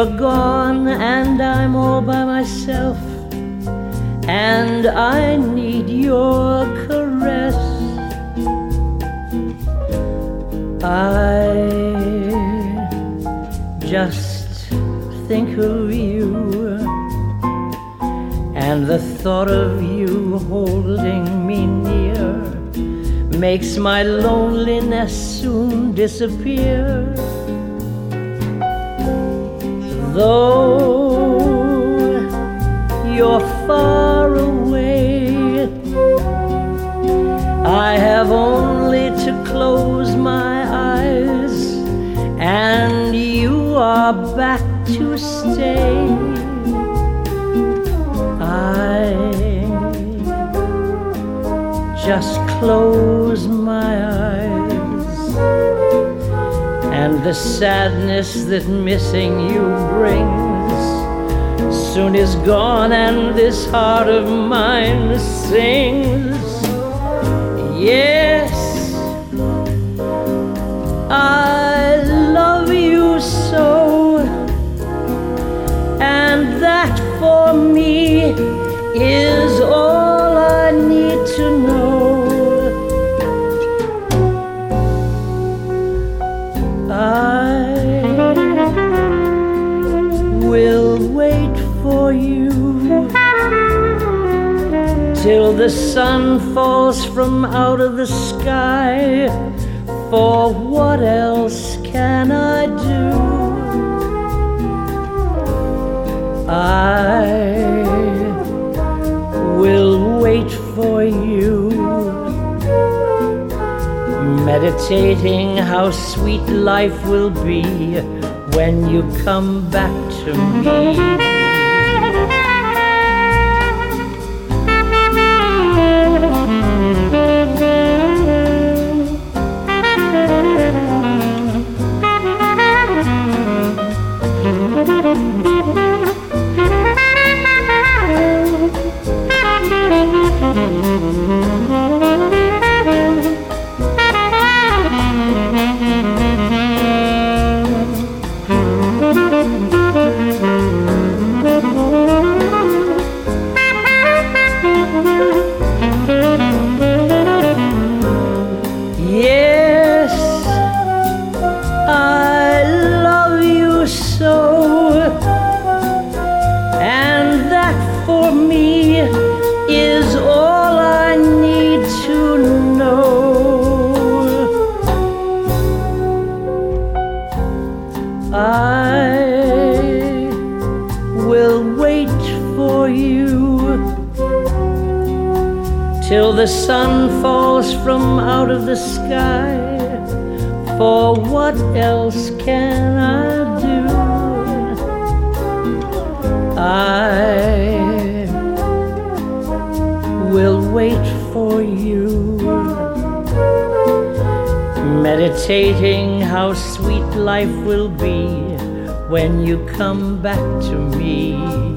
you're gone and I'm all by myself, and I need your caress. I just think of you, and the thought of you holding me near makes my loneliness soon disappear. Though you're far away, I have only to close my eyes and you are back to stay. I just close my eyes, and the sadness that missing you brings soon is gone, and this heart of mine sings. Yes, I love you so, and that for me is all I need to know. I will wait for you till the sun falls from out of the sky, for what else can I do? I will wait for you, meditating how sweet life will be when you come back to me. Yes, I love you so, and that for me is all I need to know. I will wait for you till the sun falls from out of the sky, for what else can I do? I will wait for you, meditating how sweet life will be when you come back to me.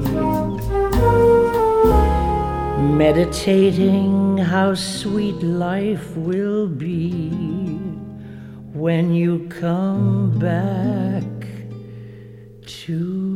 Meditating how sweet life will be when you come back to